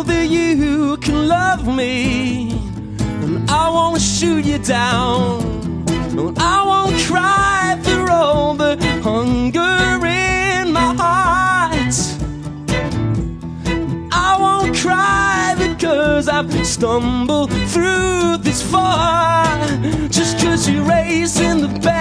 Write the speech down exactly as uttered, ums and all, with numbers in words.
that you can love me, and I won't shoot you down, and I won't cry through all the hunger in my heart. I won't cry because I've stumbled through this far, just 'cause you're raising the bed